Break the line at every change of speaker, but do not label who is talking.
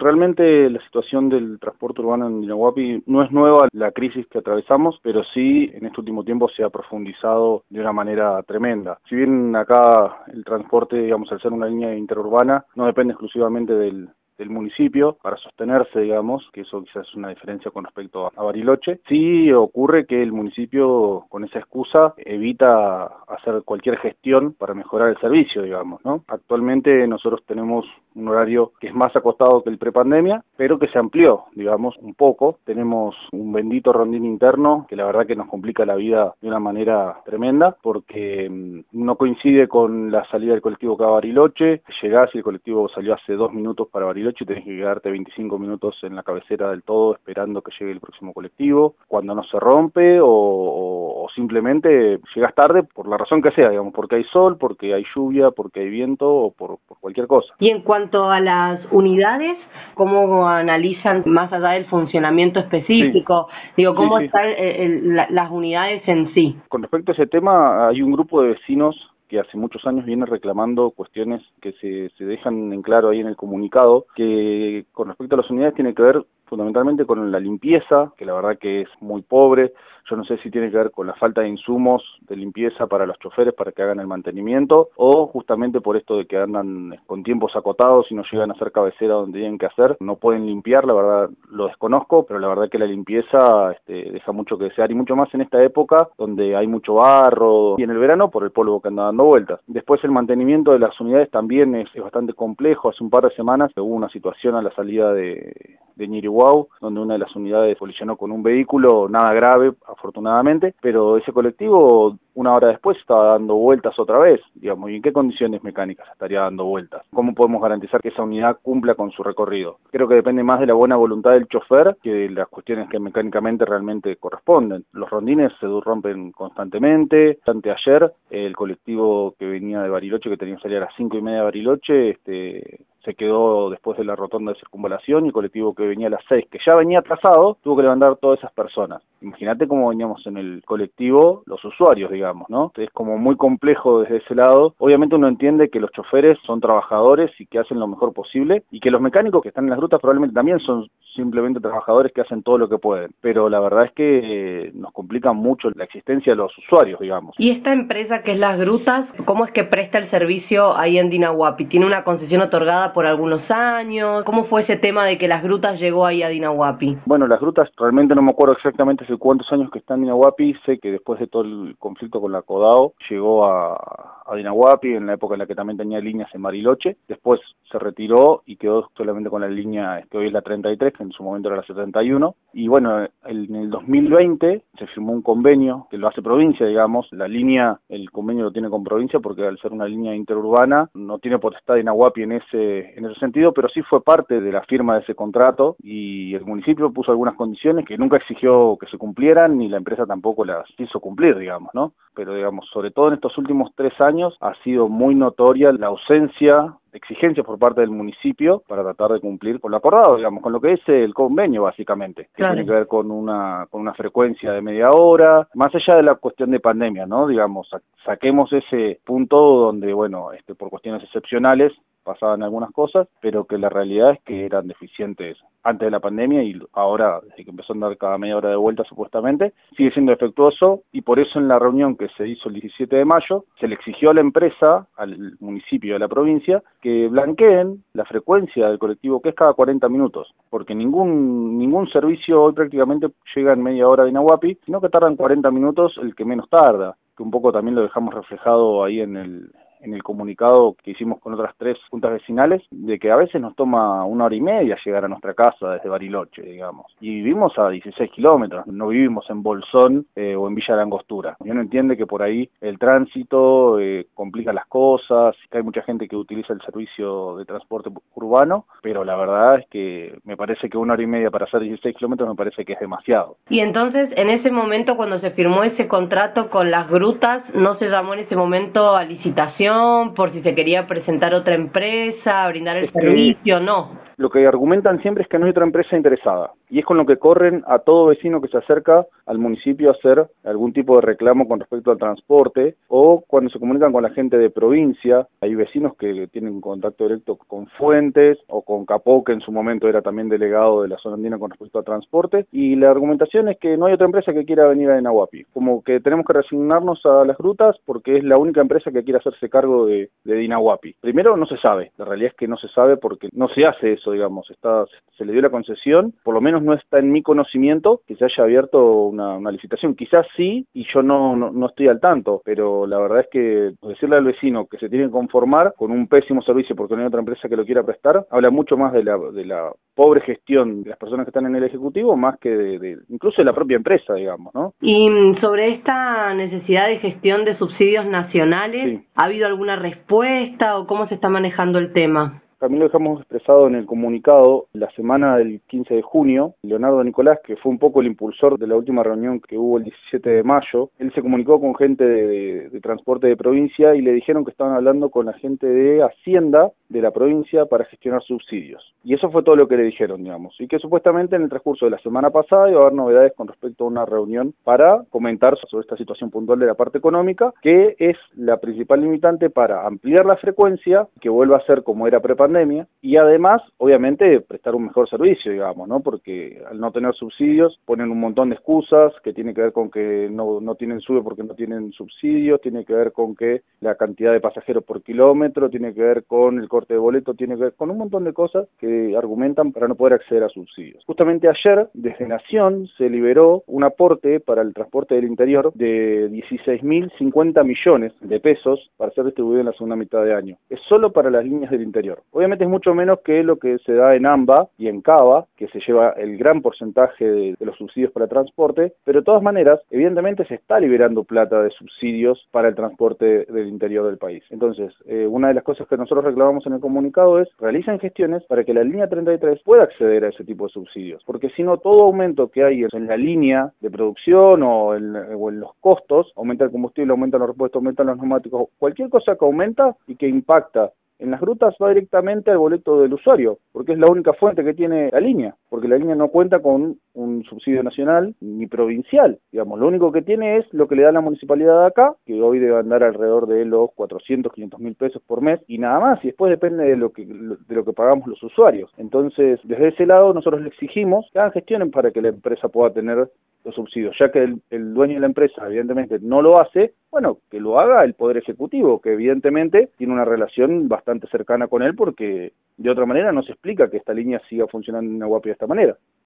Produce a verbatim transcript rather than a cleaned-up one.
realmente la situación del transporte urbano en Dinahuapi no es nueva la crisis que atravesamos, pero sí en este último tiempo se ha profundizado de una manera tremenda. Si bien acá el transporte, digamos, al ser una línea interurbana, no depende exclusivamente del del municipio para sostenerse, digamos, que eso quizás es una diferencia con respecto a Bariloche. Sí ocurre que el municipio con esa excusa evita hacer cualquier gestión para mejorar el servicio, digamos, ¿no? Actualmente nosotros tenemos un horario que es más acotado que el prepandemia, pero que se amplió, digamos, un poco. Tenemos un bendito rondín interno que la verdad que nos complica la vida de una manera tremenda porque mmm, no coincide con la salida del colectivo acá a Bariloche. Llegás y el colectivo salió hace dos minutos para Bariloche y tenés que quedarte veinticinco minutos en la cabecera del todo esperando que llegue el próximo colectivo, cuando no se rompe o, o, o simplemente llegas tarde por la razón que sea, digamos, porque hay sol, porque hay lluvia, porque hay viento o por, por cualquier cosa.
Y en cuanto a las unidades, ¿cómo analizan más allá del funcionamiento específico? Sí. Digo, ¿cómo sí, sí. están el, el, la, las unidades en sí?
Con respecto a ese tema, hay un grupo de vecinos que hace muchos años viene reclamando cuestiones que se, se dejan en claro ahí en el comunicado, que con respecto a las unidades tiene que ver fundamentalmente con la limpieza, que la verdad que es muy pobre. Yo no sé si tiene que ver con la falta de insumos de limpieza para los choferes para que hagan el mantenimiento, o justamente por esto de que andan con tiempos acotados y no llegan a hacer cabecera donde tienen que hacer, no pueden limpiar, la verdad lo desconozco, pero la verdad que la limpieza este, deja mucho que desear, y mucho más en esta época donde hay mucho barro, y en el verano por el polvo que anda dando vueltas. Después el mantenimiento de las unidades también es, es bastante complejo. Hace un par de semanas hubo una situación a la salida de, de Ñiriguau, donde una de las unidades colisionó con un vehículo, nada grave afortunadamente, pero ese colectivo una hora después estaba dando vueltas otra vez, digamos. ¿Y en qué condiciones mecánicas estaría dando vueltas? ¿Cómo podemos garantizar que esa unidad cumpla con su recorrido? Creo que depende más de la buena voluntad del chofer que de las cuestiones que mecánicamente realmente corresponden. Los rondines se rompen constantemente. Anteayer el colectivo que venía de Bariloche, que tenía que salir a las cinco y media de Bariloche, este se quedó después de la rotonda de circunvalación, y el colectivo que venía a las seis, que ya venía atrasado, tuvo que levantar todas esas personas. Imagínate cómo veníamos en el colectivo los usuarios, digamos, ¿no? Es como muy complejo desde ese lado. Obviamente uno entiende que los choferes son trabajadores y que hacen lo mejor posible, y que los mecánicos que están en las rutas probablemente también son simplemente trabajadores que hacen todo lo que pueden. Pero la verdad es que nos complica mucho la existencia de los usuarios, digamos.
¿Y esta empresa que es Las Grutas, cómo es que presta el servicio ahí en Dinahuapi? ¿Tiene una concesión otorgada por algunos años? ¿Cómo fue ese tema de que Las Grutas llegó ahí a Dinahuapi?
Bueno, Las Grutas realmente no me acuerdo exactamente hace cuántos años que está en Dinahuapi. Sé que después de todo el conflicto con la CODAO llegó a, a Dinahuapi en la época en la que también tenía líneas en Bariloche. Después se retiró y quedó solamente con la línea que hoy es la treinta y tres, que en su momento era la setenta y uno. Y bueno, el, en el dos mil veinte se firmó un convenio que lo hace provincia, digamos. La línea, el convenio lo tiene con provincia porque al ser una línea interurbana no tiene potestad Dinahuapi en ese en ese sentido, pero sí fue parte de la firma de ese contrato, y el municipio puso algunas condiciones que nunca exigió que se cumplieran, ni la empresa tampoco las hizo cumplir, digamos, ¿no? Pero digamos, sobre todo en estos últimos tres años ha sido muy notoria la ausencia de exigencias por parte del municipio para tratar de cumplir con lo acordado, digamos, con lo que es el convenio básicamente, que claro, tiene que ver con una con una frecuencia de media hora, más allá de la cuestión de pandemia, ¿no? Digamos, saquemos ese punto donde, bueno, este por cuestiones excepcionales pasaban algunas cosas, pero que la realidad es que eran deficientes antes de la pandemia, y ahora, desde que empezó a andar cada media hora de vuelta supuestamente, sigue siendo defectuoso, y por eso en la reunión que se hizo el diecisiete de mayo, se le exigió a la empresa, al municipio y a la provincia, que blanqueen la frecuencia del colectivo, que es cada cuarenta minutos, porque ningún ningún servicio hoy prácticamente llega en media hora de Dinahuapi, sino que tardan cuarenta minutos el que menos tarda, que un poco también lo dejamos reflejado ahí en el en el comunicado que hicimos con otras tres juntas vecinales, de que a veces nos toma una hora y media llegar a nuestra casa desde Bariloche, digamos. Y vivimos a dieciséis kilómetros, no vivimos en Bolsón eh, o en Villa de la Angostura. Y uno entiende que por ahí el tránsito eh, complica las cosas, que hay mucha gente que utiliza el servicio de transporte urbano, pero la verdad es que me parece que una hora y media para hacer dieciséis kilómetros me parece que es demasiado.
Y entonces, en ese momento, cuando se firmó ese contrato con Las Grutas, ¿no se llamó en ese momento a licitación por si se quería presentar otra empresa, brindar el
es que,
servicio? No.
Lo que argumentan siempre es que no hay otra empresa interesada, y es con lo que corren a todo vecino que se acerca al municipio a hacer algún tipo de reclamo con respecto al transporte, o cuando se comunican con la gente de provincia. Hay vecinos que tienen contacto directo con Fuentes o con Capó, que en su momento era también delegado de la zona andina con respecto al transporte, y la argumentación es que no hay otra empresa que quiera venir a Dinahuapi, como que tenemos que resignarnos a las grutas porque es la única empresa que quiere hacerse cargo de, de Dinahuapi. Primero, no se sabe, la realidad es que no se sabe porque no se hace eso, digamos, está, se le dio la concesión, por lo menos no está en mi conocimiento que se haya abierto una, una licitación. Quizás sí, y yo no, no, no estoy al tanto, pero la verdad es que decirle al vecino que se tiene que conformar con un pésimo servicio porque no hay otra empresa que lo quiera prestar, habla mucho más de la, de la pobre gestión de las personas que están en el Ejecutivo, más que de, de incluso de la propia empresa, digamos, ¿no?
Y sobre esta necesidad de gestión de subsidios nacionales, sí. ¿Ha habido alguna respuesta o cómo se está manejando el tema?
También lo dejamos expresado en el comunicado la semana del quince de junio. Leonardo Nicolás, que fue un poco el impulsor de la última reunión que hubo el diecisiete de mayo, él se comunicó con gente de, de, de transporte de provincia y le dijeron que estaban hablando con la gente de Hacienda de la provincia para gestionar subsidios. Y eso fue todo lo que le dijeron, digamos. Y que supuestamente en el transcurso de la semana pasada iba a haber novedades con respecto a una reunión para comentar sobre esta situación puntual de la parte económica, que es la principal limitante para ampliar la frecuencia, que vuelva a ser como era prepandemia, pandemia, y además, obviamente, prestar un mejor servicio, digamos, ¿no? Porque al no tener subsidios, ponen un montón de excusas, que tiene que ver con que no, no tienen sube porque no tienen subsidios, tiene que ver con que la cantidad de pasajeros por kilómetro, tiene que ver con el corte de boleto, tiene que ver con un montón de cosas que argumentan para no poder acceder a subsidios. Justamente ayer, desde Nación, se liberó un aporte para el transporte del interior de dieciséis mil cincuenta millones de pesos para ser distribuido en la segunda mitad de año. Es solo para las líneas del interior. Obviamente es mucho menos que lo que se da en AMBA y en CABA, que se lleva el gran porcentaje de, de los subsidios para transporte, pero de todas maneras, evidentemente se está liberando plata de subsidios para el transporte del interior del país. Entonces, eh, una de las cosas que nosotros reclamamos en el comunicado es realicen gestiones para que la línea treinta y tres pueda acceder a ese tipo de subsidios, porque si no, todo aumento que hay en la línea de producción o en, o en los costos, aumenta el combustible, aumentan los repuestos, aumentan los neumáticos, cualquier cosa que aumenta y que impacta en las rutas va directamente al boleto del usuario, porque es la única fuente que tiene la línea, porque la línea no cuenta con un subsidio nacional ni provincial, digamos, lo único que tiene es lo que le da la municipalidad de acá, que hoy debe andar alrededor de los cuatrocientos, quinientos mil pesos por mes, y nada más, y después depende de lo que de lo que pagamos los usuarios. Entonces, desde ese lado, nosotros le exigimos que hagan gestiones para que la empresa pueda tener los subsidios, ya que el, el dueño de la empresa evidentemente no lo hace, bueno, que lo haga el Poder Ejecutivo, que evidentemente tiene una relación bastante cercana con él, porque de otra manera no se explica que esta línea siga funcionando en Dinahuapi de esta manera.